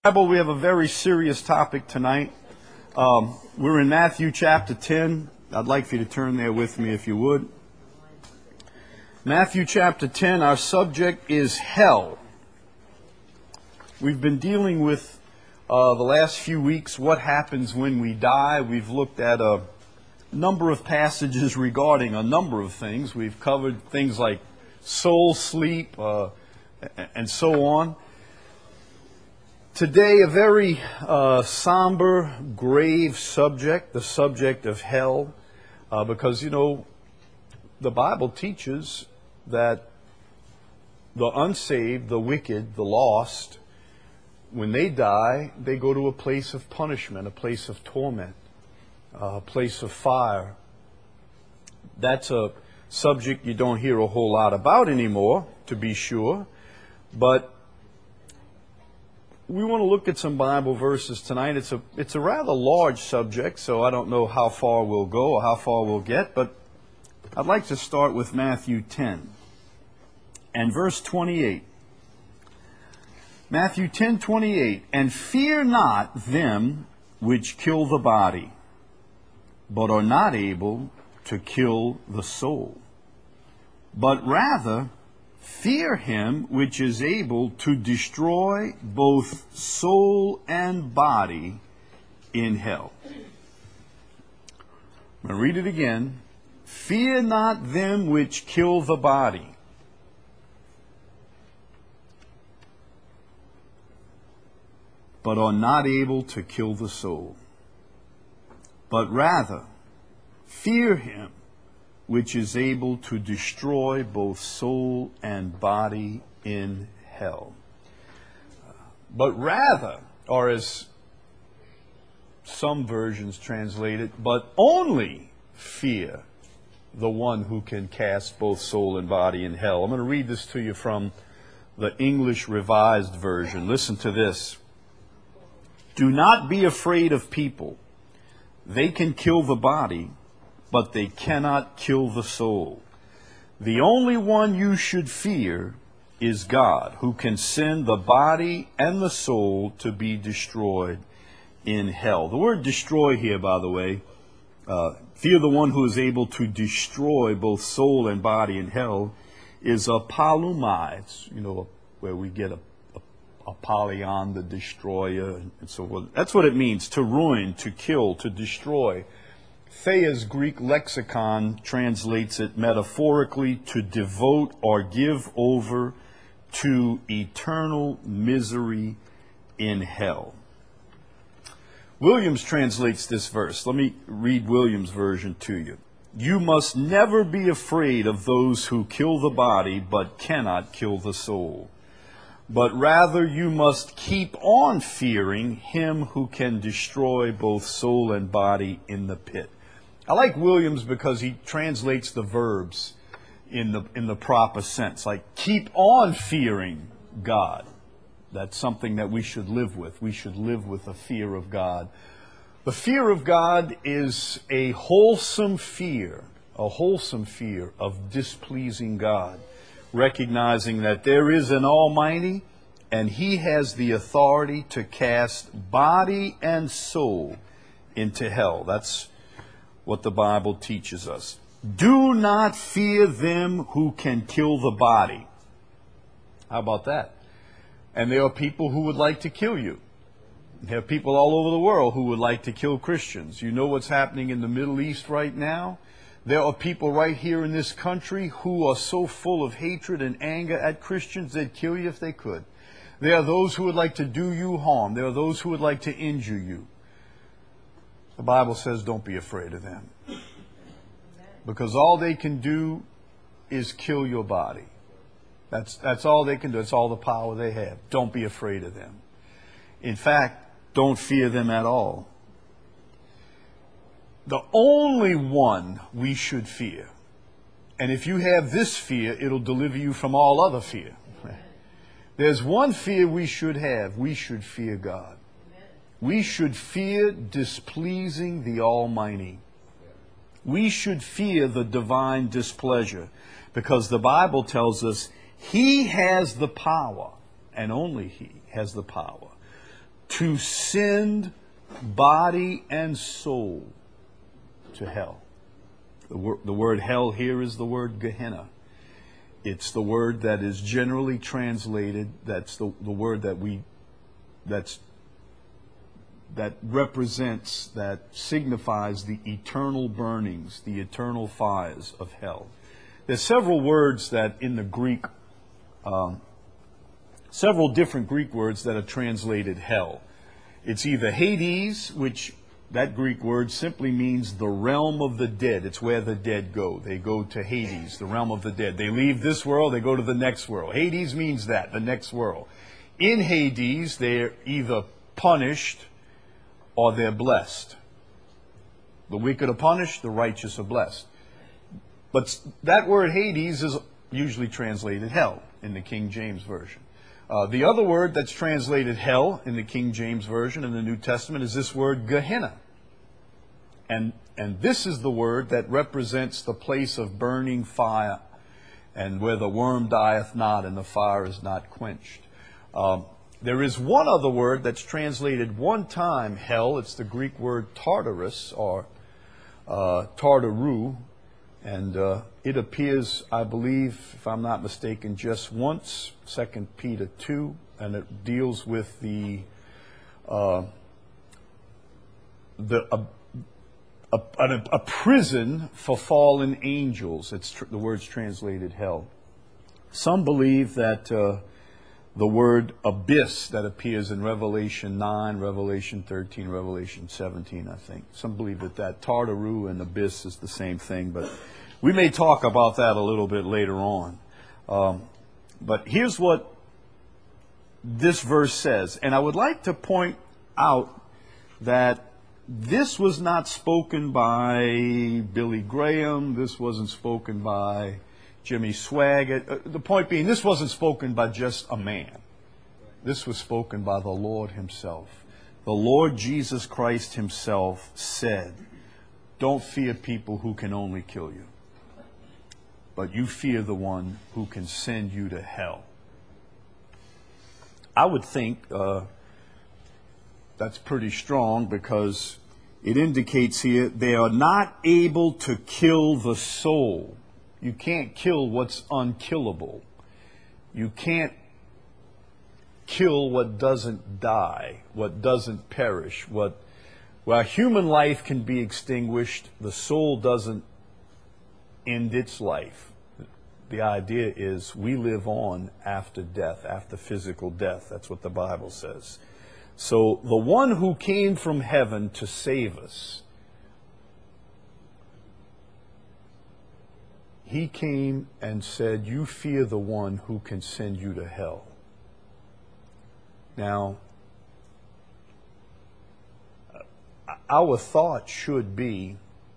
Bible, we have a very serious topic tonight. We're in Matthew chapter 10. I'd like for you to turn there with me if you would. Matthew chapter 10, our subject is hell. We've been dealing with the last few weeks what happens when we die. We've looked at a number of passages regarding a number of things. We've covered things like soul sleep and so on. Today, a very somber, grave subject, the subject of hell, because, the Bible teaches that the unsaved, the wicked, the lost, when they die, they go to a place of punishment, a place of torment, a place of fire. That's a subject you don't hear a whole lot about anymore, to be sure, but we want to look at some Bible verses tonight. It's a rather large subject, so I don't know how far we'll go or how far we'll get, but I'd like to start with Matthew 10 and verse 28. Matthew 10:28, "And fear not them which kill the body, but are not able to kill the soul, but rather fear him which is able to destroy both soul and body in hell." I'm going to read it again. "Fear not them which kill the body, but are not able to kill the soul, but rather fear him which is able to destroy both soul and body in hell." But rather, or as some versions translate it, but only fear the one who can cast both soul and body in hell. I'm going to read this to you from the English Revised Version. Listen to this. "Do not be afraid of people. They can kill the body, but they cannot kill the soul. The only one you should fear is God, who can send the body and the soul to be destroyed in hell." The word destroy here, by the way, fear the one who is able to destroy both soul and body in hell, is a palumai. It's, where we get Apollyon, the destroyer, and so forth. That's what it means, to ruin, to kill, to destroy. Thayer's Greek lexicon translates it metaphorically to devote or give over to eternal misery in hell. Williams translates this verse. Let me read Williams' version to you. "You must never be afraid of those who kill the body but cannot kill the soul, but rather you must keep on fearing him who can destroy both soul and body in the pit." I like Williams because he translates the verbs in the proper sense. Like, keep on fearing God. That's something that we should live with. We should live with a fear of God. The fear of God is a wholesome fear of displeasing God, recognizing that there is an Almighty and He has the authority to cast body and soul into hell. That's what the Bible teaches us. "Do not fear them who can kill the body." How about that? And there are people who would like to kill you. There are people all over the world who would like to kill Christians. You know what's happening in the Middle East right now? There are people right here in this country who are so full of hatred and anger at Christians they'd kill you if they could. There are those who would like to do you harm. There are those who would like to injure you. The Bible says don't be afraid of them, because all they can do is kill your body. That's all they can do. It's all the power they have. Don't be afraid of them. In fact, don't fear them at all. The only one we should fear, and if you have this fear, it'll deliver you from all other fear. There's one fear we should have. We should fear God. We should fear displeasing the Almighty. We should fear the divine displeasure, because the Bible tells us He has the power, and only He has the power, to send body and soul to hell. The word hell here is the word Gehenna. It's the word that is generally translated, that's the word that represents, that signifies the eternal burnings, the eternal fires of hell. There's several words that in the Greek, several different Greek words that are translated hell. It's either Hades, which that Greek word simply means the realm of the dead. It's where the dead go. They go to Hades, the realm of the dead. They leave this world, they go to the next world. Hades means that, the next world. In Hades, they're either punished or they're blessed. The wicked are punished, the righteous are blessed. But that word Hades is usually translated hell in the King James Version. The other word that's translated hell in the King James Version in the New Testament is this word Gehenna. And this is the word that represents the place of burning fire, and where the worm dieth not and the fire is not quenched. There is one other word that's translated one time hell. It's the Greek word Tartarus, or Tartaru. And it appears, I believe, if I'm not mistaken, just once, 2 Peter 2, and it deals with a prison for fallen angels. It's the word's translated hell. Some believe that the word abyss that appears in Revelation 9, Revelation 13, Revelation 17, I think. Some believe that Tartaru and abyss is the same thing, but we may talk about that a little bit later on. But here's what this verse says. And I would like to point out that this was not spoken by Billy Graham. This wasn't spoken by Jimmy Swaggart. The point being, this wasn't spoken by just a man. This was spoken by the Lord himself. The Lord Jesus Christ himself said, don't fear people who can only kill you, but you fear the one who can send you to hell. I would think that's pretty strong, because it indicates here they are not able to kill the soul. You can't kill what's unkillable. You can't kill what doesn't die, what doesn't perish. While human life can be extinguished, the soul doesn't end its life. The idea is we live on after death, after physical death. That's what the Bible says. So the one who came from heaven to save us, he came and said, you fear the one who can send you to hell. Now, our thought should be,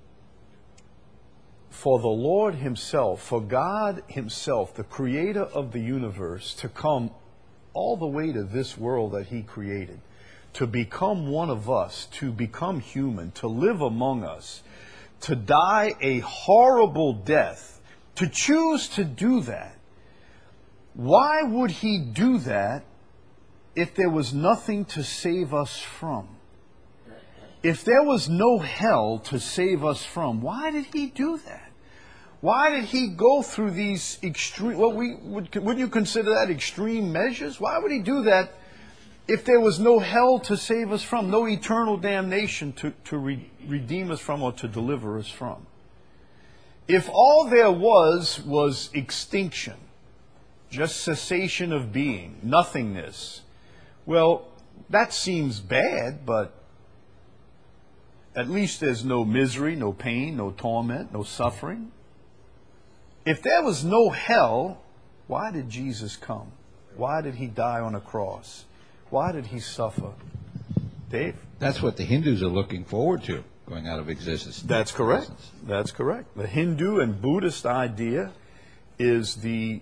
for the Lord himself, for God himself, the creator of the universe, to come all the way to this world that he created, to become one of us, to become human, to live among us, to die a horrible death, to choose to do that. Why would he do that if there was nothing to save us from? If there was no hell to save us from, why did he do that? Why did he go through these extreme, would you consider that extreme measures? Why would he do that if there was no hell to save us from, no eternal damnation to redeem us from or to deliver us from? If all there was extinction, just cessation of being, nothingness, well, that seems bad, but at least there's no misery, no pain, no torment, no suffering. If there was no hell, why did Jesus come? Why did he die on a cross? Why did he suffer? Dave? That's what the Hindus are looking forward to, going out of existence. That's correct. That's correct. The Hindu and Buddhist idea is the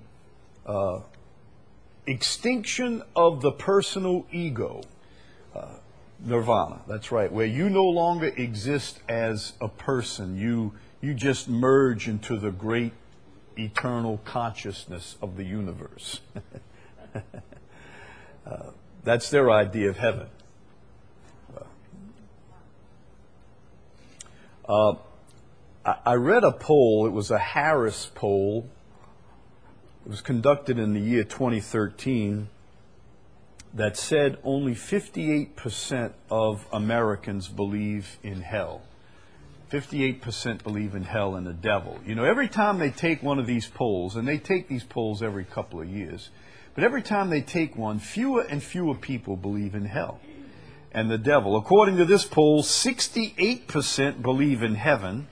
extinction of the personal ego. Nirvana, that's right, where you no longer exist as a person. You just merge into the great eternal consciousness of the universe. That's their idea of heaven. I read a poll. It was a Harris poll. It was conducted in the year 2013 that said only 58% of Americans believe in hell. 58% believe in hell and the devil. You know, every time they take one of these polls, and they take these polls every couple of years, but every time they take one, fewer and fewer people believe in hell and the devil. According to this poll, 68% believe in heaven,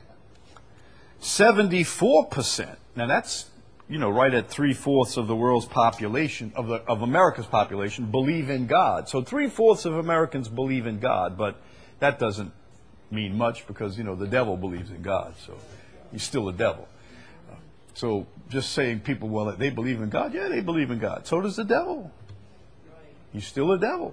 74%. Now that's, you know, right at 3/4 of the world's population, of America's population, believe in God. So 3/4 of Americans believe in God, but that doesn't mean much because, you know, the devil believes in God, so he's still a devil. So just saying people, well, they believe in God, yeah, they believe in God. So does the devil. He's still a devil.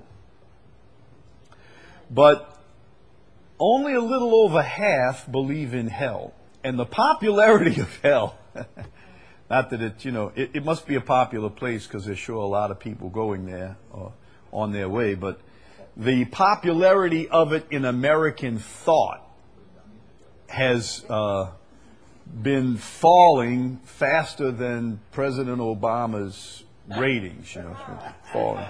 But only a little over half believe in hell. And the popularity of hell, not that it, you know, it must be a popular place because there's sure a lot of people going there on their way, but the popularity of it in American thought has been falling faster than President Obama's ratings. You know, it's been falling.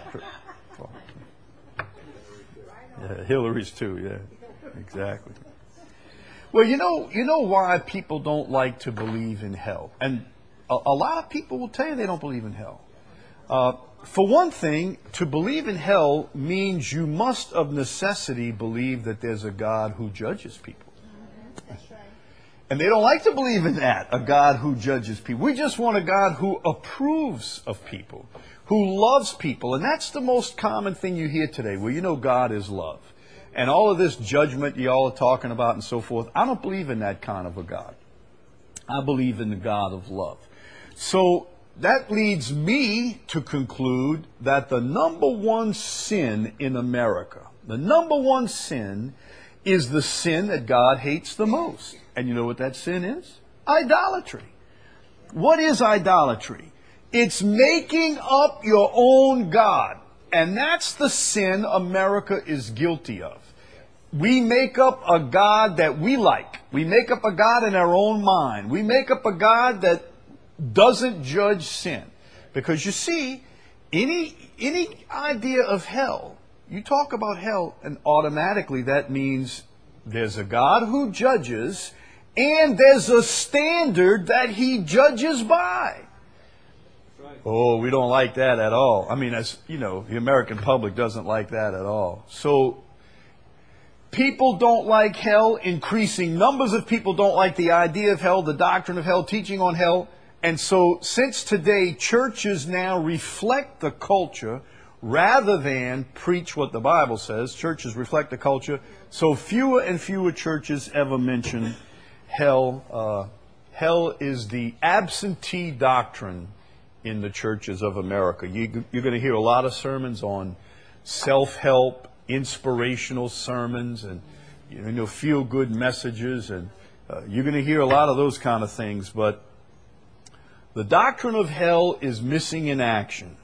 Yeah, Hillary's too. Yeah, exactly. Well, you know why people don't like to believe in hell, and a lot of people will tell you they don't believe in hell. For one thing, to believe in hell means you must of necessity believe that there's a God who judges people. That's right. And they don't like to believe in that, a God who judges people. We just want a God who approves of people, who loves people. And that's the most common thing you hear today. Well, you know God is love. And all of this judgment y'all are talking about and so forth, I don't believe in that kind of a God. I believe in the God of love. So that leads me to conclude that the number one sin in America, the number one sin is the sin that God hates the most. And you know what that sin is? Idolatry. What is idolatry? It's making up your own God. And that's the sin America is guilty of. We make up a God that we like. We make up a God in our own mind. We make up a God that doesn't judge sin. Because you see, any idea of hell, you talk about hell and automatically that means there's a God who judges and there's a standard that he judges by. Oh, we don't like that at all. I mean, as you know, the American public doesn't like that at all. So people don't like hell. Increasing numbers of people don't like the idea of hell, the doctrine of hell, teaching on hell. And so since today, churches now reflect the culture rather than preach what the Bible says. Churches reflect the culture. So fewer and fewer churches ever mention hell. Hell is the absentee doctrine in the churches of America. You're going to hear a lot of sermons on self-help, inspirational sermons, and feel-good messages, and you're going to hear a lot of those kind of things. But the doctrine of hell is missing in action.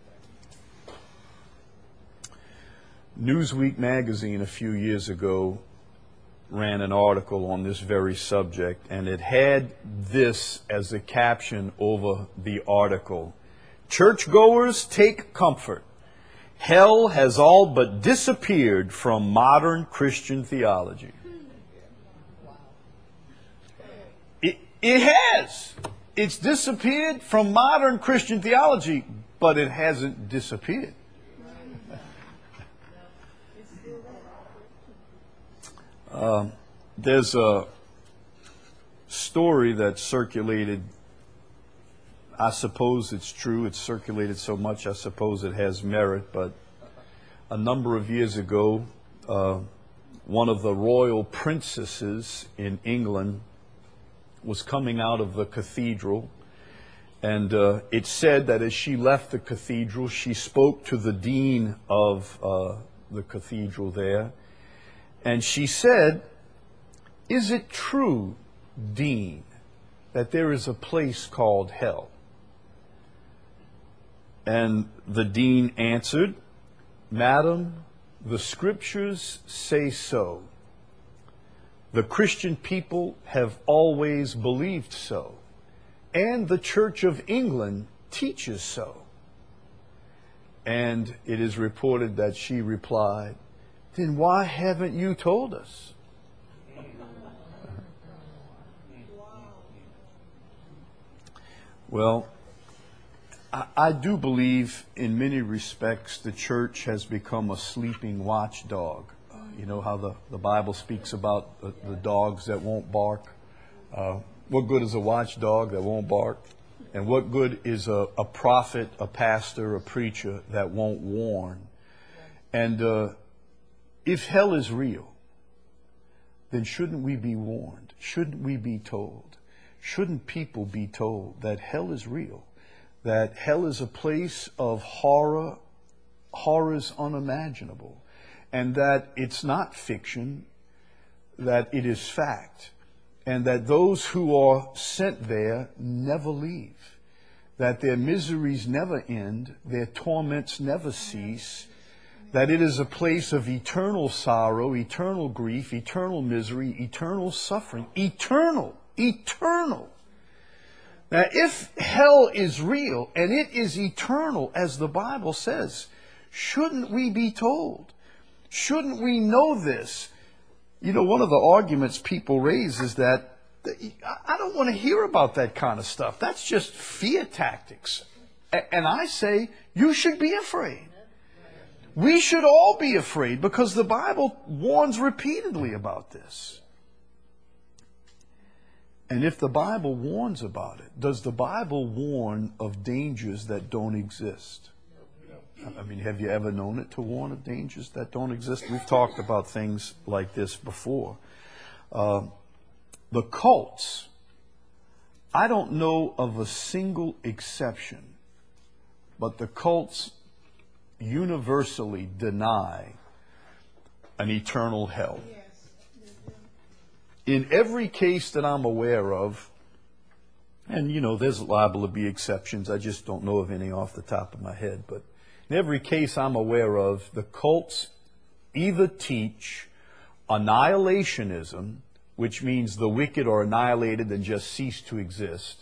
Newsweek magazine a few years ago ran an article on this very subject, and it had this as a caption over the article: "Churchgoers, take comfort. Hell has all but disappeared from modern Christian theology." It has. It's disappeared from modern Christian theology, but it hasn't disappeared. There's a story that circulated. I suppose it's true. It's circulated so much, I suppose it has merit. But a number of years ago, one of the royal princesses in England was coming out of the cathedral. And it said that as she left the cathedral, she spoke to the dean of the cathedral there. And she said, "Is it true, Dean, that there is a place called hell?" And the dean answered, "Madam, the scriptures say so. The Christian people have always believed so, and the Church of England teaches so. And it is reported that she replied, "Then why haven't you told us?" Well, I do believe in many respects the church has become a sleeping watchdog. You know how the Bible speaks about the dogs that won't bark? What good is a watchdog that won't bark? And what good is a prophet, a pastor, a preacher that won't warn? And if hell is real, then shouldn't we be warned? Shouldn't we be told? Shouldn't people be told that hell is real? That hell is a place of horror, horrors unimaginable, and that it's not fiction, that it is fact, and that those who are sent there never leave, that their miseries never end, their torments never cease, that it is a place of eternal sorrow, eternal grief, eternal misery, eternal suffering, eternal. Now, if hell is real and it is eternal, as the Bible says, shouldn't we be told? Shouldn't we know this? You know, one of the arguments people raise is that I don't want to hear about that kind of stuff. That's just fear tactics. And I say, you should be afraid. We should all be afraid because the Bible warns repeatedly about this. And if the Bible warns about it, does the Bible warn of dangers that don't exist? I mean, have you ever known it to warn of dangers that don't exist? We've talked about things like this before. The cults, I don't know of a single exception, but the cults universally deny an eternal hell. In every case that I'm aware of, and you know, there's liable to be exceptions, I just don't know of any off the top of my head, but in every case I'm aware of, the cults either teach annihilationism, which means the wicked are annihilated and just cease to exist,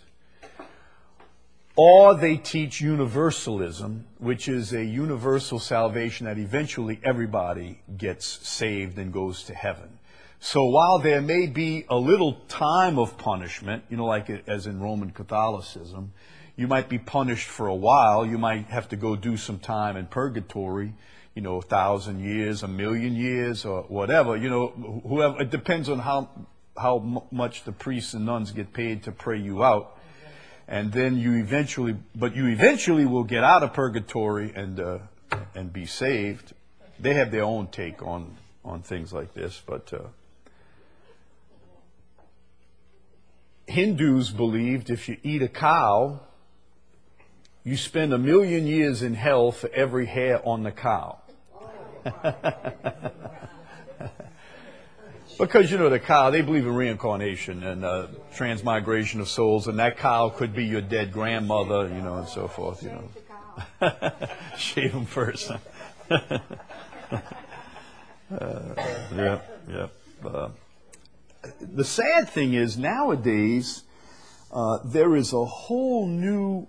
or they teach universalism, which is a universal salvation that eventually everybody gets saved and goes to heaven. So while there may be a little time of punishment, you know, like as in Roman Catholicism, you might be punished for a while. You might have to go do some time in purgatory, you know, 1,000 years, 1,000,000 years, or whatever. You know, whoever. It depends on how much the priests and nuns get paid to pray you out. And then you eventually will get out of purgatory and be saved. They have their own take on things like this, but Hindus believed if you eat a cow, you spend 1,000,000 years in hell for every hair on the cow. Because, you know, the cow, they believe in reincarnation and transmigration of souls, and that cow could be your dead grandmother, you know, and so forth, you know. Shave them first. The sad thing is nowadays there is a whole new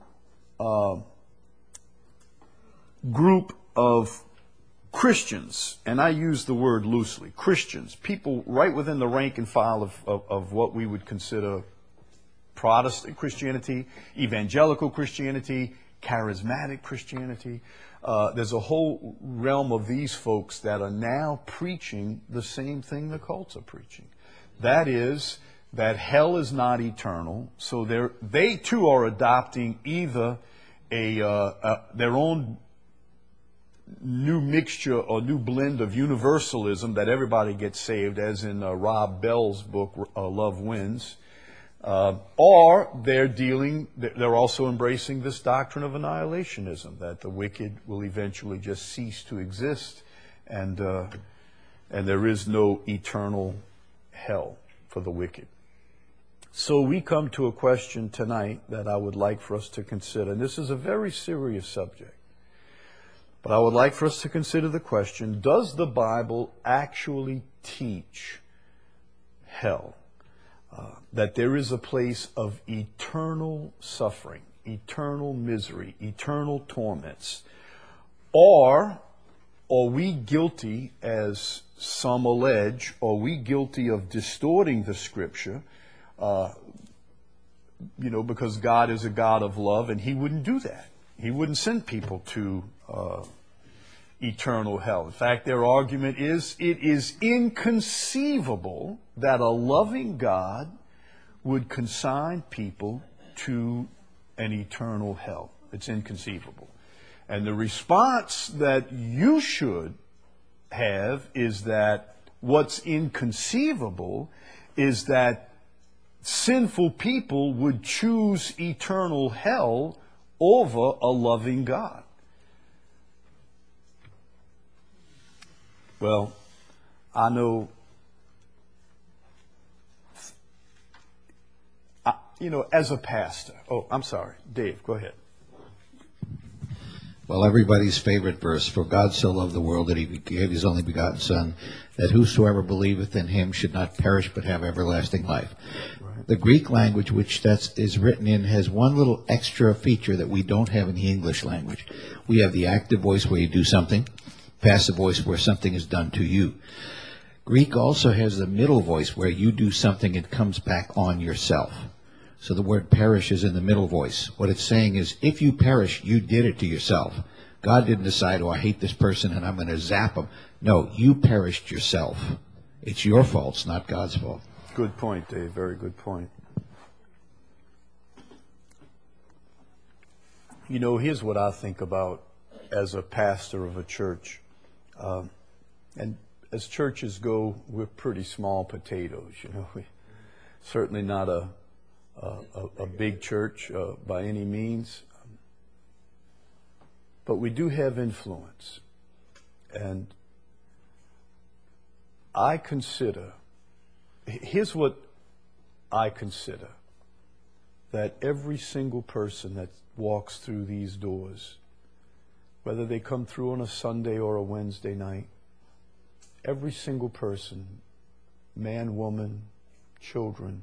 group of Christians, and I use the word loosely, Christians, people right within the rank and file of what we would consider Protestant Christianity, evangelical Christianity, charismatic Christianity. There's a whole realm of these folks that are now preaching the same thing the cults are preaching. That is, that hell is not eternal. So they too are adopting either their own new mixture or new blend of universalism that everybody gets saved, as in Rob Bell's book, Love Wins, or they're also embracing this doctrine of annihilationism, that the wicked will eventually just cease to exist, and there is no eternal hell for the wicked. So we come to a question tonight that I would like for us to consider, and this is a very serious subject. But I would like for us to consider the question, does the Bible actually teach hell, that there is a place of eternal suffering, eternal misery, eternal torments? Or are we guilty, as some allege, are we guilty of distorting the Scripture, because God is a God of love, and He wouldn't do that. He wouldn't send people to eternal hell. In fact, their argument is it is inconceivable that a loving God would consign people to an eternal hell. It's inconceivable. And the response that you should have is that what's inconceivable is that sinful people would choose eternal hell over a loving God. Well, I know, as a pastor. Oh, I'm sorry. Dave, go ahead. Well, everybody's favorite verse, for God so loved the world that He gave His only begotten Son, that whosoever believeth in Him should not perish but have everlasting life. Right. The Greek language which that is written in has one little extra feature that we don't have in the English language. We have the active voice where you do something, passive voice where something is done to you. Greek also has the middle voice where you do something, it comes back on yourself. So the word perish is in the middle voice. What it's saying is, if you perish, you did it to yourself. God didn't decide, I hate this person and I'm going to zap him. No, you perished yourself. It's your fault, it's not God's fault. Good point, Dave. Very good point. Here's what I think about as a pastor of a church. And as churches go, we're pretty small potatoes. We're certainly not a big church by any means. But we do have influence. And here's what I consider, that every single person that walks through these doors, whether they come through on a Sunday or a Wednesday night, every single person, man, woman, children,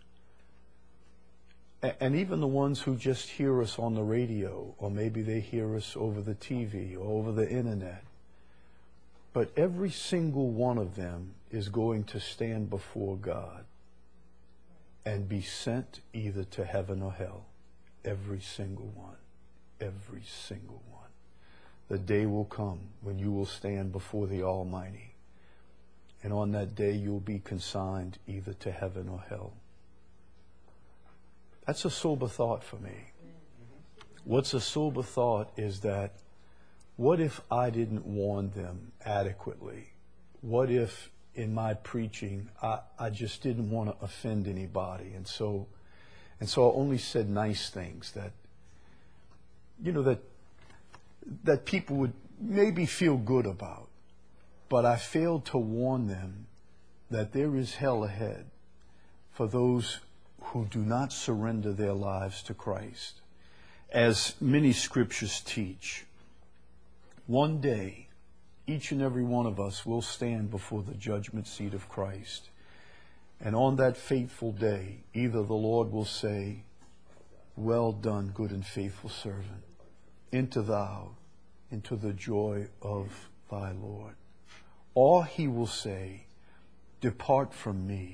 and even the ones who just hear us on the radio, or maybe they hear us over the TV or over the internet, but every single one of them is going to stand before God and be sent either to heaven or hell. Every single one. Every single one. The day will come when you will stand before the Almighty. And on that day you'll be consigned either to heaven or hell. That's a sober thought for me. What's a sober thought is that, what if I didn't warn them adequately? What if in my preaching I just didn't want to offend anybody, and so I only said nice things that that people would maybe feel good about, but I failed to warn them that there is hell ahead for those who do not surrender their lives to Christ. As many scriptures teach, one day each and every one of us will stand before the judgment seat of Christ. And on that fateful day, either the Lord will say, "Well done, good and faithful servant. Enter thou into the joy of thy Lord." Or He will say, "Depart from me.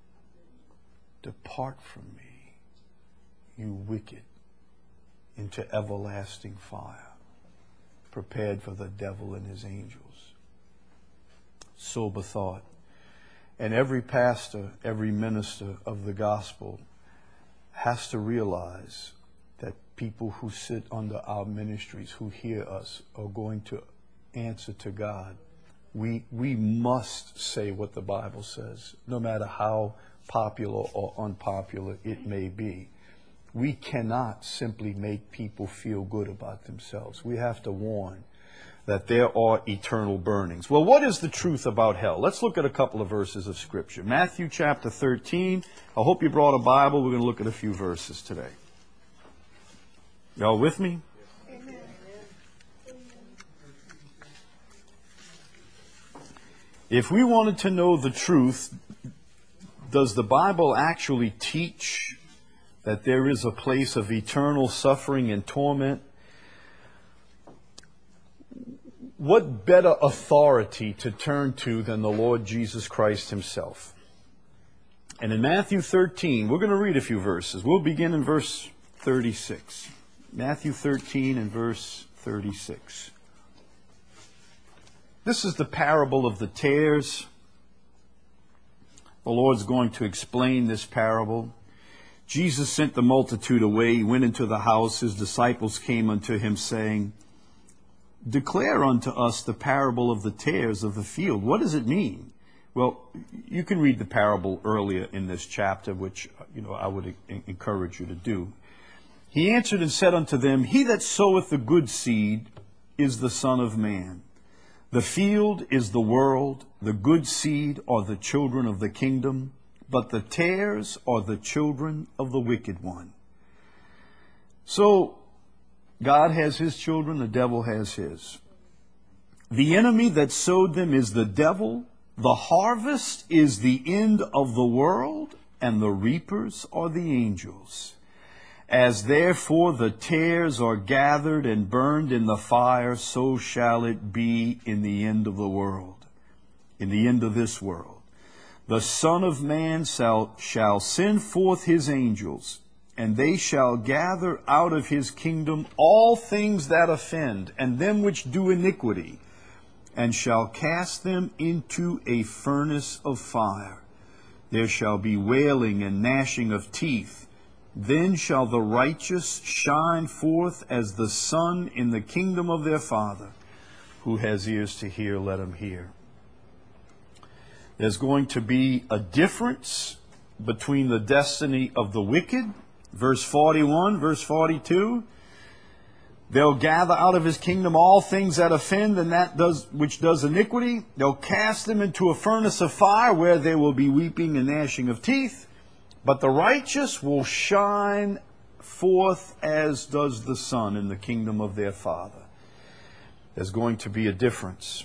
Depart from me, you wicked, into everlasting fire, prepared for the devil and his angels." Sober thought. And every pastor, every minister of the gospel has to realize that people who sit under our ministries, who hear us, are going to answer to God. We must say what the Bible says, no matter how popular or unpopular it may be. We cannot simply make people feel good about themselves. We have to warn that there are eternal burnings. Well, what is the truth about hell? Let's look at a couple of verses of Scripture. Matthew chapter 13. I hope you brought a Bible. We're going to look at a few verses today. Y'all with me? If we wanted to know the truth, does the Bible actually teach that there is a place of eternal suffering and torment? What better authority to turn to than the Lord Jesus Christ himself? And in Matthew 13, we're going to read a few verses. We'll begin in verse 36. Matthew 13 and verse 36. This is the parable of the tares. The Lord's going to explain this parable. Jesus sent the multitude away. He went into the house. His disciples came unto him, saying, Declare unto us the parable of the tares of the field. What does it mean? Well, you can read the parable earlier in this chapter, which I would encourage you to do. He answered and said unto them, He that soweth the good seed is the Son of Man. The field is the world, the good seed are the children of the kingdom, but the tares are the children of the wicked one. So, God has his children, the devil has his. The enemy that sowed them is the devil. The harvest is the end of the world, and the reapers are the angels. As therefore the tares are gathered and burned in the fire, so shall it be in the end of the world, in the end of this world. The Son of Man shall send forth his angels, and they shall gather out of his kingdom all things that offend, and them which do iniquity, and shall cast them into a furnace of fire. There shall be wailing and gnashing of teeth. Then shall the righteous shine forth as the sun in the kingdom of their Father. Who has ears to hear, let him hear. There's going to be a difference between the destiny of the wicked. Verse 41, verse 42. They'll gather out of his kingdom all things that offend and which does iniquity. They'll cast them into a furnace of fire where there will be weeping and gnashing of teeth. But the righteous will shine forth as does the sun in the kingdom of their Father. There's going to be a difference.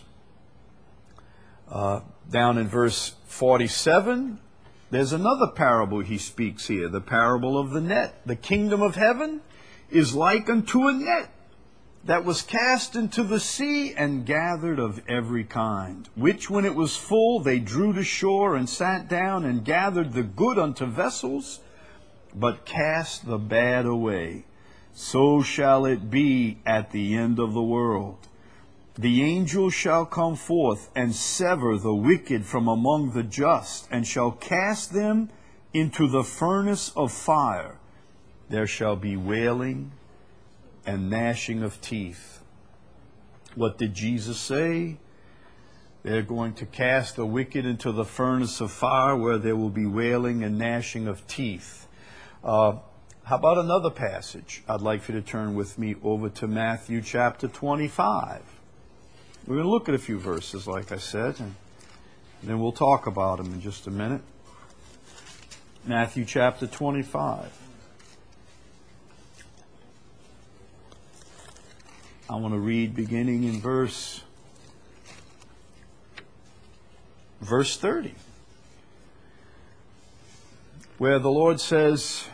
Down in verse 47, there's another parable he speaks here, the parable of the net. The kingdom of heaven is like unto a net that was cast into the sea and gathered of every kind, which when it was full they drew to shore and sat down and gathered the good unto vessels, but cast the bad away. So shall it be at the end of the world. The angels shall come forth and sever the wicked from among the just, and shall cast them into the furnace of fire. There shall be wailing and gnashing of teeth. What did Jesus say? They're going to cast the wicked into the furnace of fire where there will be wailing and gnashing of teeth. How about another passage? I'd like for you to turn with me over to Matthew chapter 25. We're going to look at a few verses, like I said, and then we'll talk about them in just a minute. Matthew chapter 25. I want to read beginning in verse 30, where the Lord says,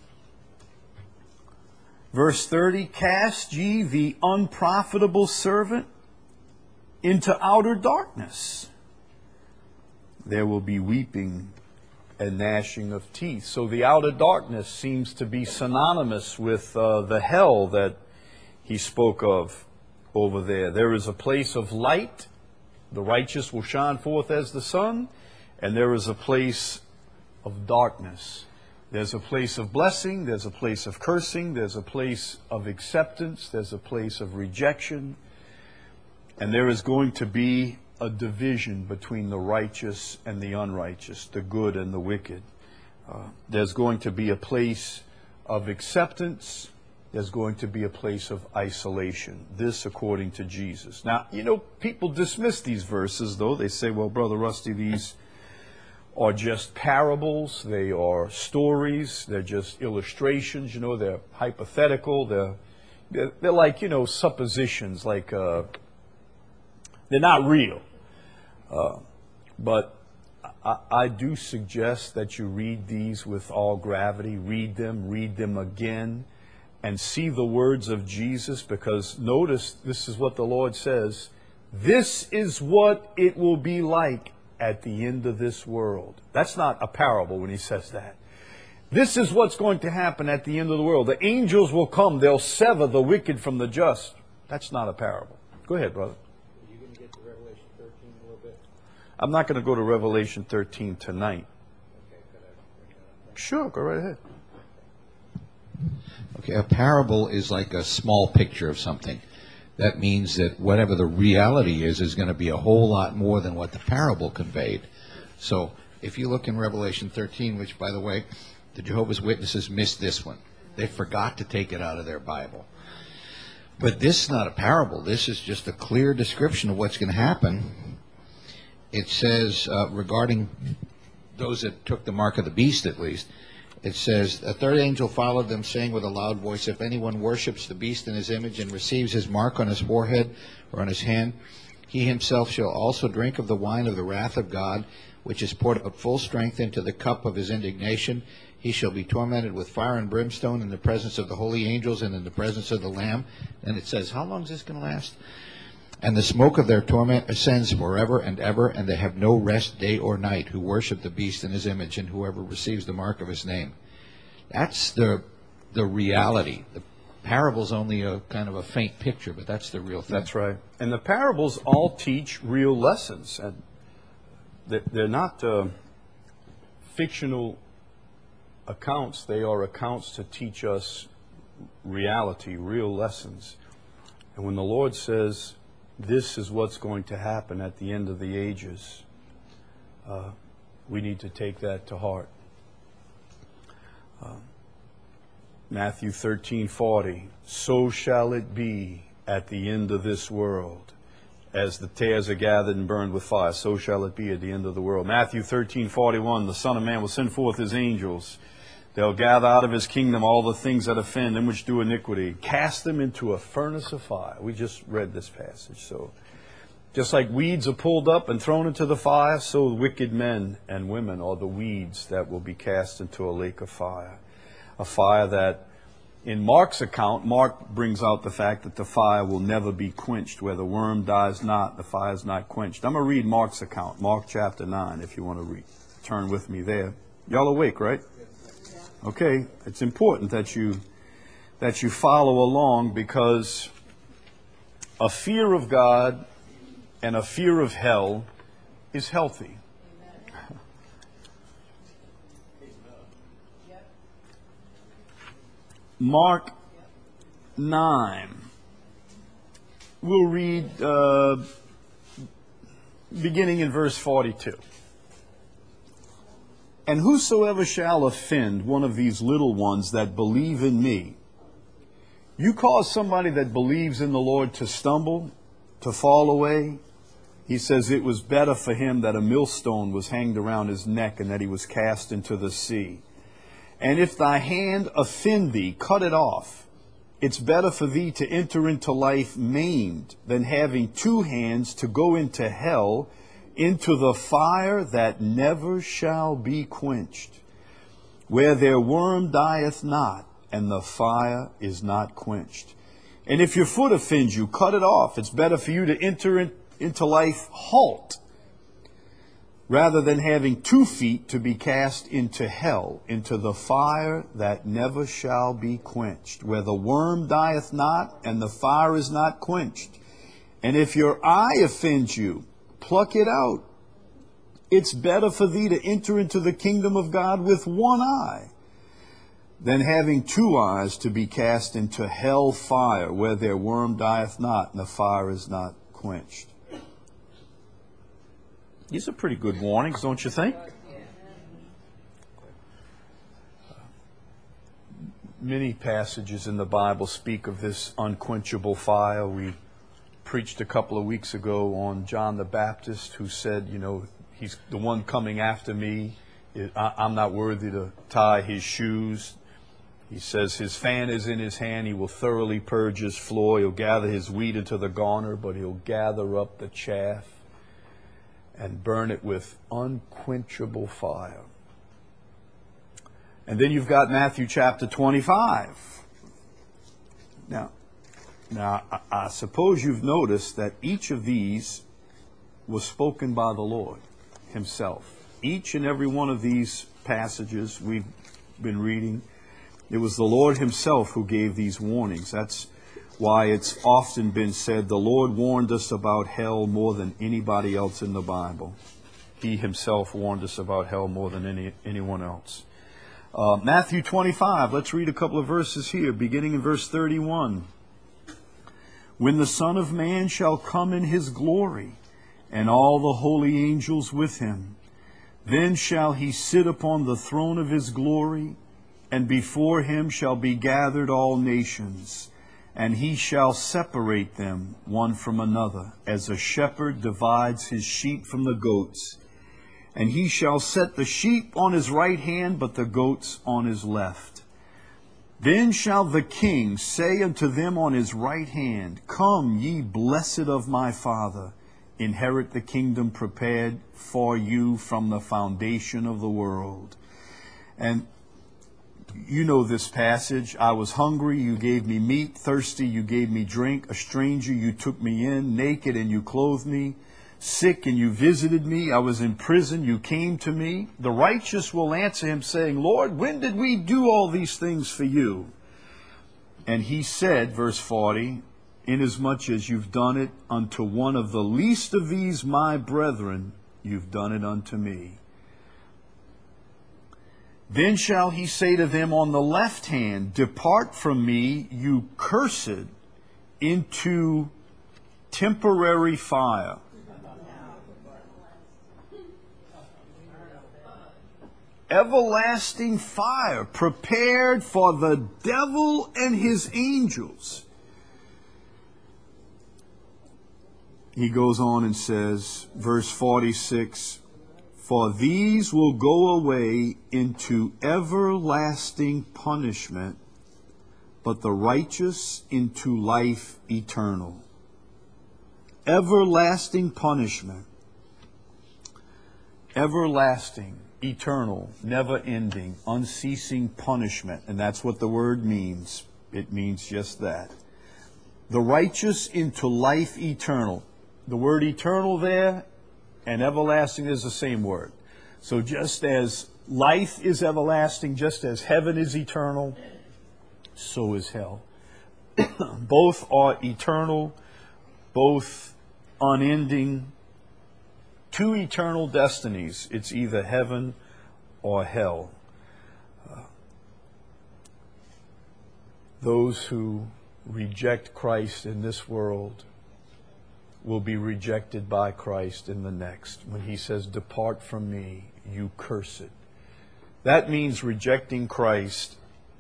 verse 30, Cast ye the unprofitable servant into outer darkness. There will be weeping and gnashing of teeth. So the outer darkness seems to be synonymous with the hell that he spoke of over there. There is a place of light. The righteous will shine forth as the sun. And there is a place of darkness. There's a place of blessing. There's a place of cursing. There's a place of acceptance. There's a place of rejection. And there is going to be a division between the righteous and the unrighteous, the good and the wicked. There's going to be a place of acceptance. There's going to be a place of isolation. This according to Jesus. Now, people dismiss these verses, though. They say, well, Brother Rusty, these are just parables. They are stories. They're just illustrations. They're hypothetical. They're like, suppositions. Like, they're not real. But I do suggest that you read these with all gravity. Read them again, and see the words of Jesus, because notice this is what the Lord says. This is what it will be like at the end of this world. That's not a parable when he says that. This is what's going to happen at the end of the world. The angels will come. They'll sever the wicked from the just. That's not a parable. Go ahead, brother. Are you going to get to Revelation 13 a little bit? I'm not going to go to Revelation 13 tonight. Okay, could I bring that up? Sure, go right ahead. Okay, a parable is like a small picture of something. That means that whatever the reality is going to be a whole lot more than what the parable conveyed. So if you look in Revelation 13, which, by the way, the Jehovah's Witnesses missed this one. They forgot to take it out of their Bible. But this is not a parable. This is just a clear description of what's going to happen. It says, regarding those that took the mark of the beast at least, it says, a third angel followed them, saying with a loud voice, if anyone worships the beast in his image and receives his mark on his forehead or on his hand, he himself shall also drink of the wine of the wrath of God, which is poured out full strength into the cup of his indignation. He shall be tormented with fire and brimstone in the presence of the holy angels and in the presence of the Lamb. And it says, how long is this going to last? And the smoke of their torment ascends forever and ever, and they have no rest day or night, who worship the beast in his image, and whoever receives the mark of his name. That's the reality. The parable's only a kind of a faint picture, but that's the real thing. That's right. And the parables all teach real lessons. And they're not fictional accounts. They are accounts to teach us reality, real lessons. And when the Lord says, this is what's going to happen at the end of the ages, we need to take that to heart. Matthew 13:40, so shall it be at the end of this world. As the tares are gathered and burned with fire, so shall it be at the end of the world. Matthew 13:41, the Son of Man will send forth his angels. They'll gather out of his kingdom all the things that offend and which do iniquity, cast them into a furnace of fire. We just read this passage. So just like weeds are pulled up and thrown into the fire, so wicked men and women are the weeds that will be cast into a lake of fire. A fire that, in Mark's account, Mark brings out the fact that the fire will never be quenched. Where the worm dies not, the fire is not quenched. I'm going to read Mark's account, Mark chapter 9, if you want to turn with me there. Y'all awake, right? Okay, it's important that you follow along, because a fear of God and a fear of hell is healthy. Mark 9. We'll read beginning in verse 42. And whosoever shall offend one of these little ones that believe in me, you cause somebody that believes in the Lord to stumble, to fall away. He says it was better for him that a millstone was hanged around his neck and that he was cast into the sea. And if thy hand offend thee, cut it off. It's better for thee to enter into life maimed than having two hands to go into hell, into the fire that never shall be quenched, where their worm dieth not, and the fire is not quenched. And if your foot offends you, cut it off. It's better for you to enter into life halt, rather than having 2 feet to be cast into hell, into the fire that never shall be quenched, where the worm dieth not, and the fire is not quenched. And if your eye offends you, pluck it out. It's better for thee to enter into the kingdom of God with one eye, than having 2 eyes to be cast into hell fire, where their worm dieth not, and the fire is not quenched. These are pretty good warnings, don't you think? Many passages in the Bible speak of this unquenchable fire. We preached a couple of weeks ago on John the Baptist, who said, he's the one coming after me. I'm not worthy to tie his shoes. He says his fan is in his hand. He will thoroughly purge his floor. He'll gather his wheat into the garner, but he'll gather up the chaff. and burn it with unquenchable fire. And then you've got Matthew chapter 25. Now, I suppose you've noticed that each of these was spoken by the Lord himself. Each and every one of these passages we've been reading, it was the Lord himself who gave these warnings. That's why it's often been said the Lord warned us about hell more than anybody else in the Bible. He himself warned us about hell more than anyone else. Matthew 25, let's read a couple of verses here, beginning in verse 31. When the Son of Man shall come in his glory, and all the holy angels with him, then shall he sit upon the throne of his glory, and before him shall be gathered all nations, and he shall separate them one from another, as a shepherd divides his sheep from the goats. And he shall set the sheep on his right hand, but the goats on his left. Then shall the King say unto them on his right hand, Come, ye blessed of my Father, inherit the kingdom prepared for you from the foundation of the world. And you know this passage. I was hungry, you gave me meat. Thirsty, you gave me drink. A stranger, you took me in. Naked, and you clothed me. Sick, and you visited me. I was in prison, you came to me. The righteous will answer him, saying, Lord, when did we do all these things for you? And he said, verse 40, Inasmuch as you've done it unto one of the least of these my brethren, you've done it unto me. Then shall he say to them on the left hand, Depart from me, you cursed, into temporary fire. Everlasting fire prepared for the devil and his angels. He goes on and says, verse 46, For these will go away into everlasting punishment, but the righteous into life eternal. Everlasting punishment. Everlasting, eternal, never-ending, unceasing punishment. And that's what the word means. It means just that. The righteous into life eternal. The word eternal there and everlasting is the same word. So just as life is everlasting, just as heaven is eternal, so is hell. Both are eternal, both unending, two eternal destinies. It's either heaven or hell. Those who reject Christ in this world will be rejected by Christ in the next. When he says, Depart from me, you cursed. That means rejecting Christ.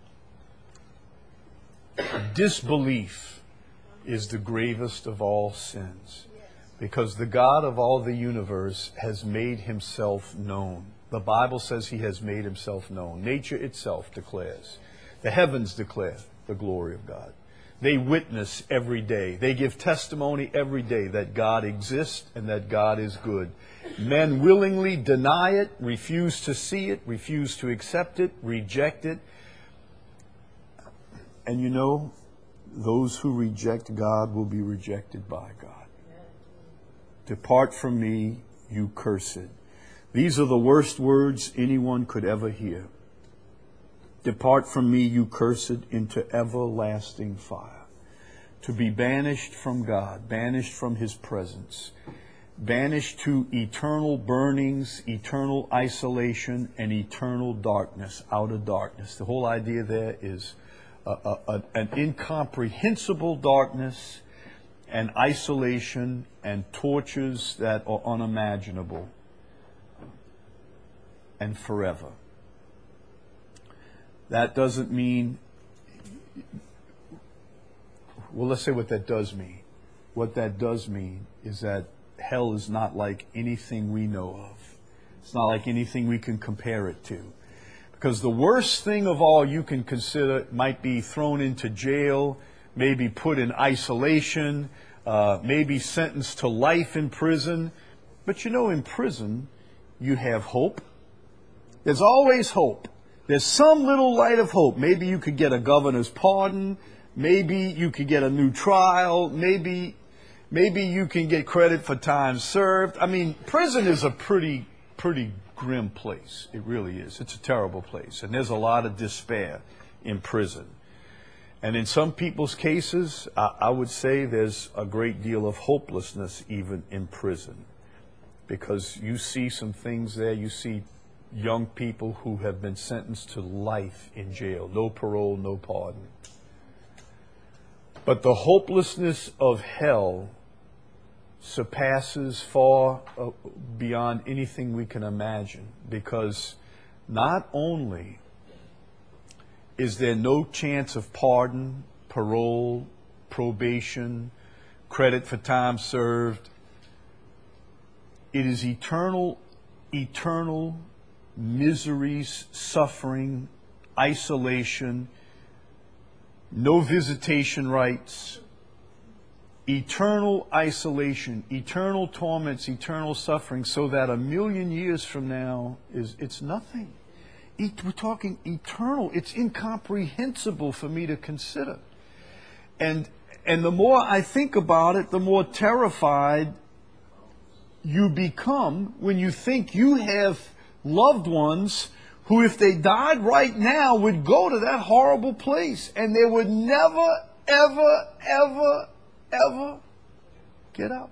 Disbelief is the gravest of all sins, because the God of all the universe has made himself known. The Bible says he has made himself known. Nature itself declares. The heavens declare the glory of God. They witness every day. They give testimony every day that God exists and that God is good. Men willingly deny it, refuse to see it, refuse to accept it, reject it. And you know, those who reject God will be rejected by God. Depart from me, you cursed. These are the worst words anyone could ever hear. Depart from me, you cursed, into everlasting fire. To be banished from God, banished from his presence, banished to eternal burnings, eternal isolation, and eternal darkness, outer darkness. The whole idea there is an incomprehensible darkness and isolation and tortures that are unimaginable and forever. That doesn't mean, well, let's say what that does mean. What that does mean is that hell is not like anything we know of. It's not like anything we can compare it to. Because the worst thing of all you can consider might be thrown into jail, maybe put in isolation, maybe sentenced to life in prison. But you know, in prison, you have hope. There's always hope. There's some little light of hope. Maybe you could get a governor's pardon. Maybe you could get a new trial. Maybe you can get credit for time served. I mean, prison is a pretty grim place. It really is. It's a terrible place. And there's a lot of despair in prison. And in some people's cases, I would say there's a great deal of hopelessness even in prison. Because you see some things there. You see young people who have been sentenced to life in jail. No parole, no pardon. But the hopelessness of hell surpasses far beyond anything we can imagine. Because not only is there no chance of pardon, parole, probation, credit for time served, it is eternal miseries, suffering, isolation, no visitation rights, eternal isolation, eternal torments, eternal suffering, so that 1,000,000 years from now it's nothing. We're talking eternal. It's incomprehensible for me to consider. And the more I think about it, the more terrified you become when you think you have loved ones who, if they died right now, would go to that horrible place and they would never, ever, ever, ever get out.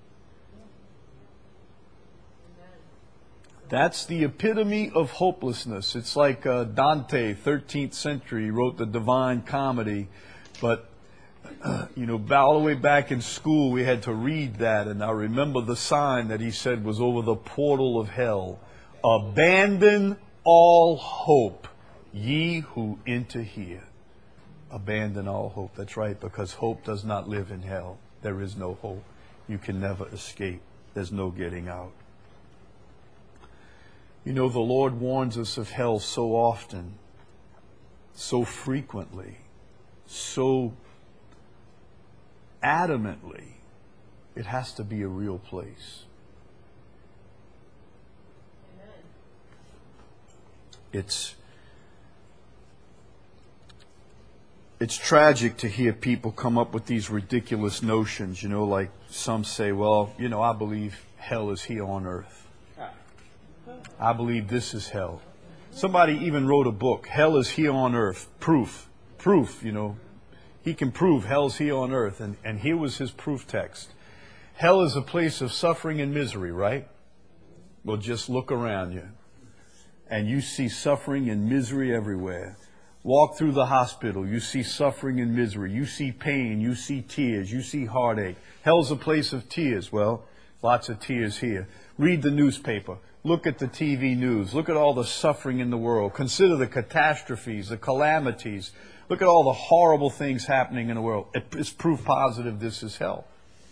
That's the epitome of hopelessness. It's like Dante, 13th century, wrote the Divine Comedy. But, all the way back in school, we had to read that. And I remember the sign that he said was over the portal of hell. Abandon all hope, ye who enter here. Abandon all hope. That's right, because hope does not live in hell. There is no hope. You can never escape. There's no getting out. The Lord warns us of hell so often, so frequently, so adamantly. It has to be a real place. It's tragic to hear people come up with these ridiculous notions, like some say, well, I believe hell is here on earth. I believe this is hell. Somebody even wrote a book, Hell is Here on Earth. Proof, He can prove hell's here on earth. And here was his proof text. Hell is a place of suffering and misery, right? Well, just look around you. And you see suffering and misery everywhere. Walk through the hospital, you see suffering and misery. You see pain, you see tears, you see heartache. Hell's a place of tears. Well, lots of tears here. Read the newspaper. Look at the TV news. Look at all the suffering in the world. Consider the catastrophes, the calamities. Look at all the horrible things happening in the world. It's proof positive this is hell.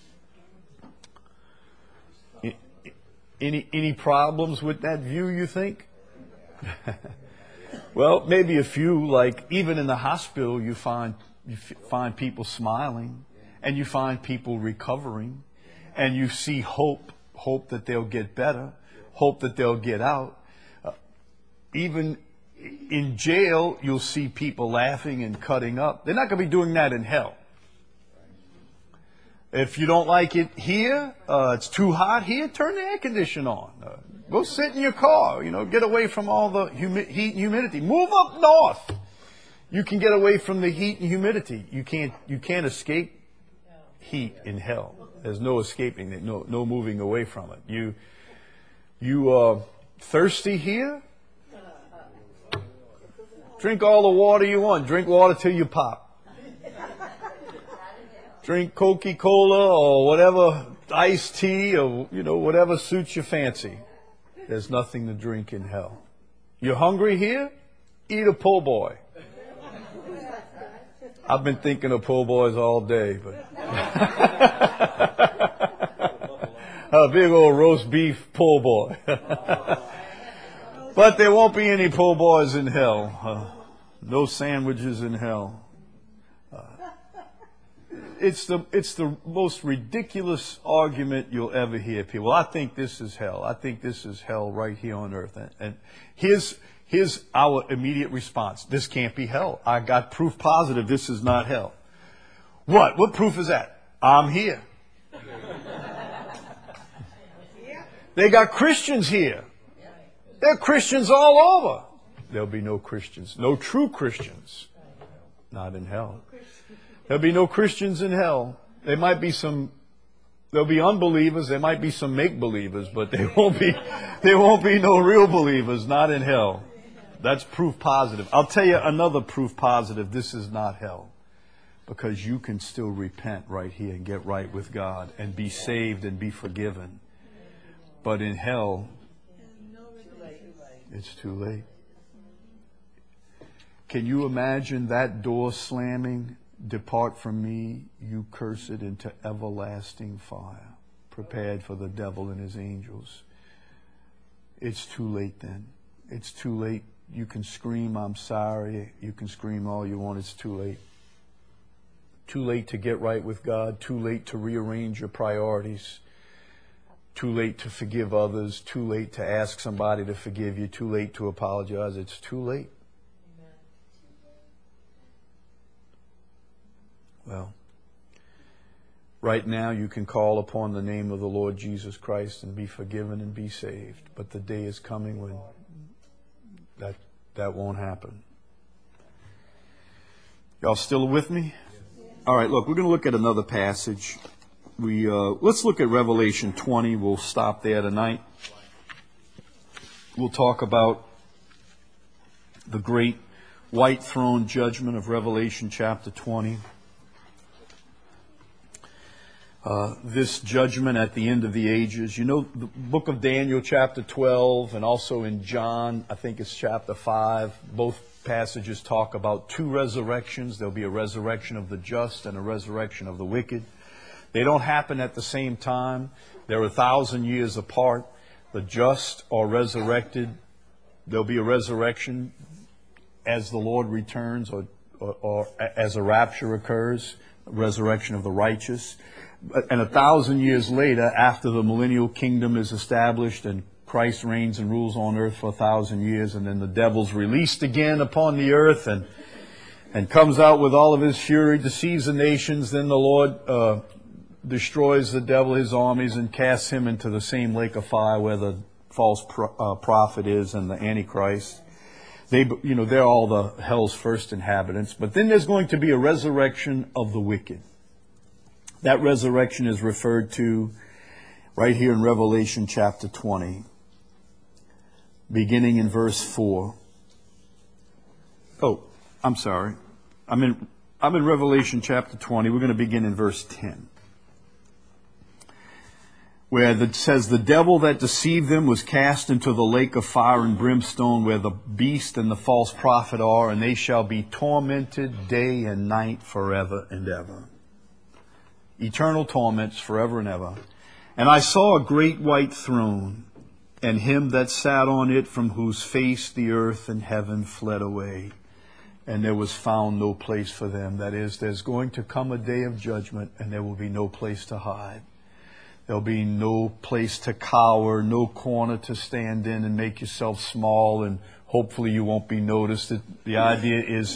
Any problems with that view, you think? Well, maybe a few. Like even in the hospital, you find people smiling, and you find people recovering, and you see hope that they'll get better, hope that they'll get out. Even in jail, you'll see people laughing and cutting up. They're not going to be doing that in hell. If you don't like it here, it's too hot here, turn the air conditioner on. Go sit in your car, get away from all the heat and humidity. Move up north. You can get away from the heat and humidity. You can't escape heat in hell. There's no escaping it, no moving away from it. You thirsty here? Drink all the water you want. Drink water till you pop. Drink Coca-Cola or whatever, iced tea or, whatever suits your fancy. There's nothing to drink in hell. You're hungry here? Eat a po' boy. I've been thinking of po' boys all day, but a big old roast beef po' boy. But there won't be any po' boys in hell. No sandwiches in hell. it's the most ridiculous argument you'll ever hear. People, I think this is hell. I think this is hell right here on earth. And here's our immediate response. This can't be hell. I got proof positive this is not hell. What? What proof is that? I'm here. They got Christians here. There are Christians all over. There'll be no Christians, no true Christians, not in hell. There'll be no Christians in hell. There'll be unbelievers, there might be some make-believers, but there won't be no real believers, not in hell. That's proof positive. I'll tell you another proof positive, this is not hell. Because you can still repent right here and get right with God and be saved and be forgiven. But in hell, it's too late. Can you imagine that door slamming? Depart from me, you cursed, into everlasting fire, prepared for the devil and his angels. It's too late then. It's too late. You can scream, I'm sorry. You can scream all you want. It's too late. Too late to get right with God. Too late to rearrange your priorities. Too late to forgive others. Too late to ask somebody to forgive you. Too late to apologize. It's too late. Well, right now you can call upon the name of the Lord Jesus Christ and be forgiven and be saved. But the day is coming when that won't happen. Y'all still with me? All right, look, we're going to look at another passage. Let's look at Revelation 20. We'll stop there tonight. We'll talk about the great white throne judgment of Revelation chapter 20. This judgment at the end of the ages. You know, the book of Daniel chapter 12 and also in John, I think it's chapter 5, both passages talk about two resurrections. There'll be a resurrection of the just and a resurrection of the wicked. They don't happen at the same time. They're 1,000 years apart. The just are resurrected. There'll be a resurrection as the Lord returns or as a rapture occurs, a resurrection of the righteous. And 1,000 years later, after the millennial kingdom is established and Christ reigns and rules on earth for 1,000 years, and then the devil's released again upon the earth and comes out with all of his fury, deceives the nations, then the Lord destroys the devil, his armies, and casts him into the same lake of fire where the false prophet is and the Antichrist. They're all the hell's first inhabitants. But then there's going to be a resurrection of the wicked. That resurrection is referred to right here in Revelation chapter 20, beginning in verse 4. Oh, I'm sorry. I'm in Revelation chapter 20. We're going to begin in verse 10. Where it says, the devil that deceived them was cast into the lake of fire and brimstone, where the beast and the false prophet are, and they shall be tormented day and night forever and ever. Eternal torments forever and ever. And I saw a great white throne, and him that sat on it, from whose face the earth and heaven fled away. And there was found no place for them. That is, there's going to come a day of judgment, and there will be no place to hide. There'll be no place to cower, no corner to stand in and make yourself small, and hopefully you won't be noticed. The idea is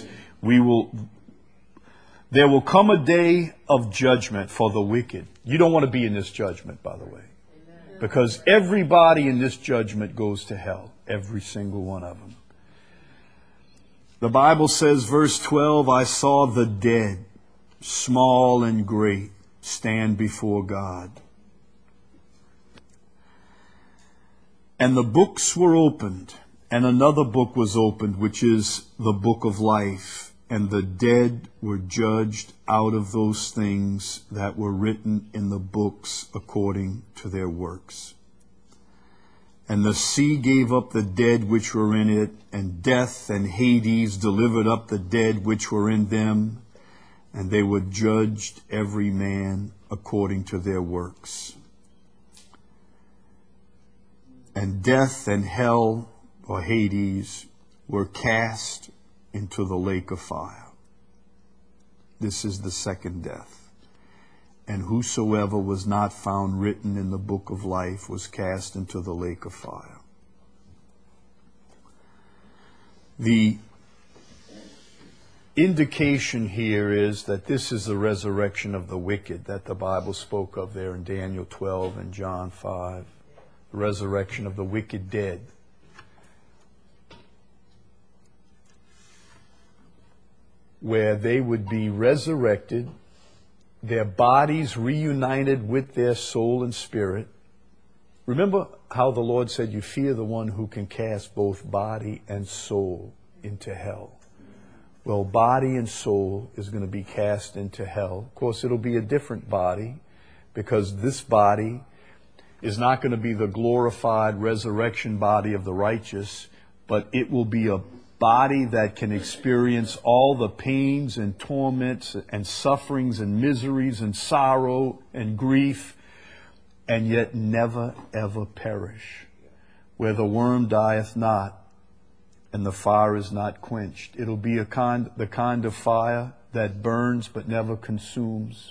there will come a day of judgment for the wicked. You don't want to be in this judgment, by the way, because everybody in this judgment goes to hell, every single one of them. The Bible says, verse 12, I saw the dead, small and great, stand before God. And the books were opened, and another book was opened, which is the book of life. And the dead were judged out of those things that were written in the books according to their works. And the sea gave up the dead which were in it, and death and Hades delivered up the dead which were in them, and they were judged every man according to their works. And death and hell, or Hades, were cast into the lake of fire. This is the second death. and whosoever was not found written in the book of life was cast into the lake of fire. The indication here is that this is the resurrection of the wicked that the Bible spoke of there in Daniel 12 and John 5. The resurrection of the wicked dead. Where they would be resurrected, their bodies reunited with their soul and spirit. Remember how the Lord said, you fear the one who can cast both body and soul into hell. Well, body and soul is going to be cast into hell. Of course, it'll be a different body, because this body is not going to be the glorified resurrection body of the righteous, but it will be a body that can experience all the pains and torments and sufferings and miseries and sorrow and grief, and yet never ever perish, where the worm dieth not and the fire is not quenched. It'll be the kind of fire that burns but never consumes.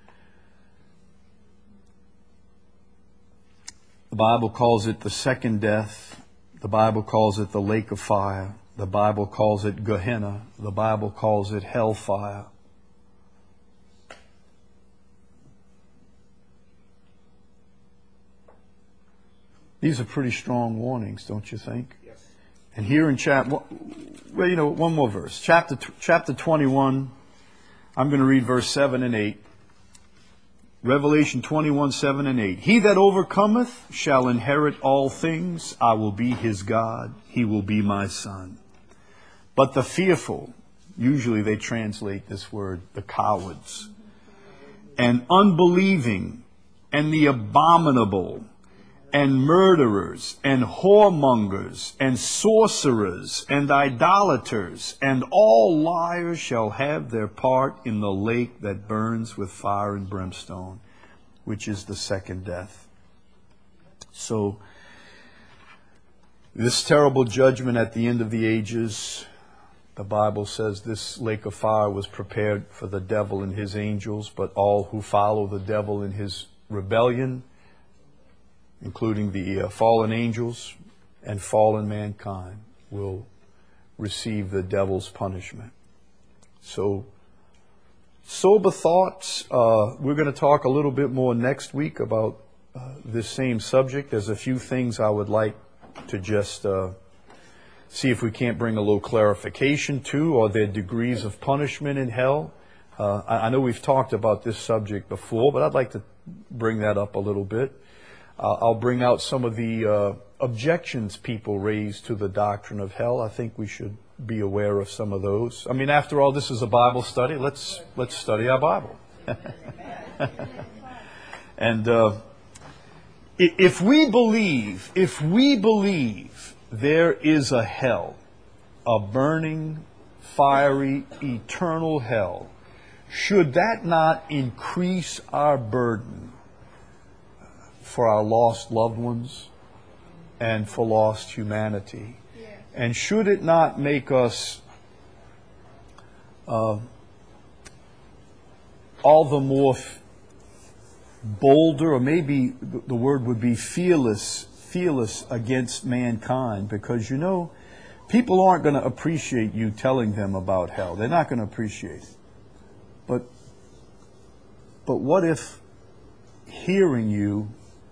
The Bible calls it the second death. The Bible calls it the lake of fire. The Bible calls it Gehenna. The Bible calls it hellfire. These are pretty strong warnings, don't you think? Yes. And here in one more verse. Chapter 21, I'm going to read verse 7 and 8. Revelation 21, 7 and 8. He that overcometh shall inherit all things. I will be his God. He will be my son. But the fearful, usually they translate this word, the cowards, and unbelieving, and the abominable, and murderers, and whoremongers, and sorcerers, and idolaters, and all liars shall have their part in the lake that burns with fire and brimstone, which is the second death. So, this terrible judgment at the end of the ages, the Bible says this lake of fire was prepared for the devil and his angels, but all who follow the devil in his rebellion, including the fallen angels and fallen mankind, will receive the devil's punishment. So, sober thoughts. We're going to talk a little bit more next week about this same subject. There's a few things I would like to just see if we can't bring a little clarification to, or their degrees of punishment in hell. I know we've talked about this subject before, but I'd like to bring that up a little bit. I'll bring out some of the objections people raise to the doctrine of hell. I think we should be aware of some of those. I mean, after all, this is a Bible study. Let's study our Bible. And if we believe there is a hell, a burning, fiery, eternal hell, should that not increase our burden for our lost loved ones and for lost humanity? And should it not make us all the more bolder, or maybe the word would be fearless against mankind? Because, you know, people aren't going to appreciate you telling them about hell. They're not going to appreciate it. But what if, hearing you,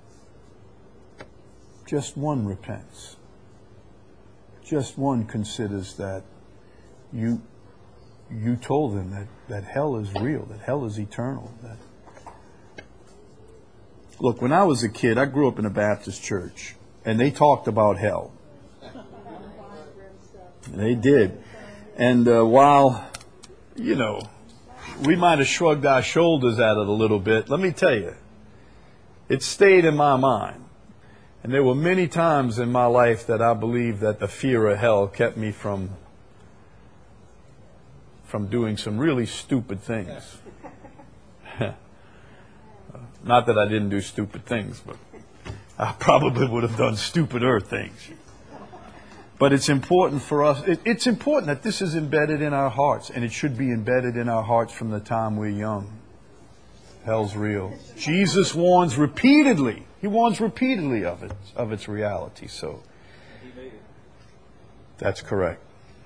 just one repents? Just one considers that you told them that hell is real, that hell is eternal. Look, when I was a kid, I grew up in a Baptist church, and they talked about hell. They did. And while, you know, we might have shrugged our shoulders at it a little bit, let me tell you, it stayed in my mind. And there were many times in my life that I believe that the fear of hell kept me from doing some really stupid things. Not that I didn't do stupid things, but I probably would have done stupider things. But it's important for us, it's important that this is embedded in our hearts, and it should be embedded in our hearts from the time we're young. Hell's real. Jesus warns repeatedly. He warns repeatedly of it, of its reality. So that's correct.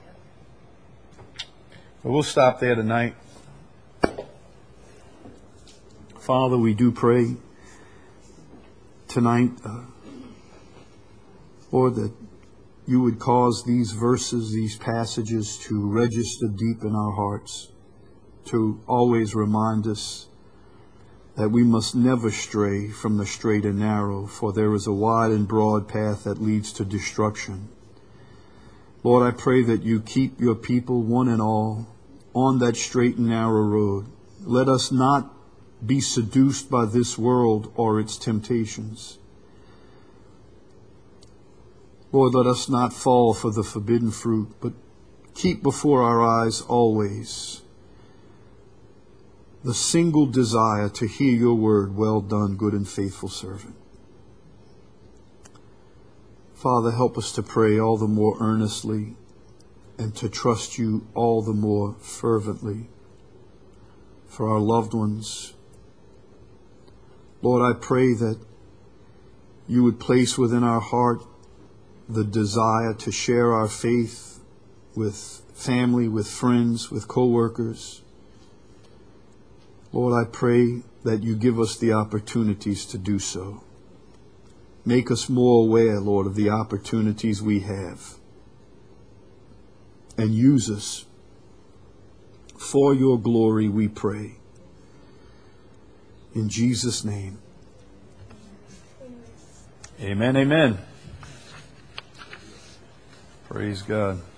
But we'll stop there tonight. Father, we do pray tonight, Lord, that you would cause these verses, these passages to register deep in our hearts, to always remind us that we must never stray from the straight and narrow, for there is a wide and broad path that leads to destruction. Lord, I pray that you keep your people, one and all, on that straight and narrow road. Let us not be seduced by this world or its temptations. Lord, let us not fall for the forbidden fruit, but keep before our eyes always the single desire to hear your word, well done, good and faithful servant. Father, help us to pray all the more earnestly and to trust you all the more fervently for our loved ones. Lord, I pray that you would place within our heart the desire to share our faith with family, with friends, with co-workers. Lord, I pray that you give us the opportunities to do so. Make us more aware, Lord, of the opportunities we have. And use us for your glory, we pray. In Jesus' name. Amen, amen. Praise God.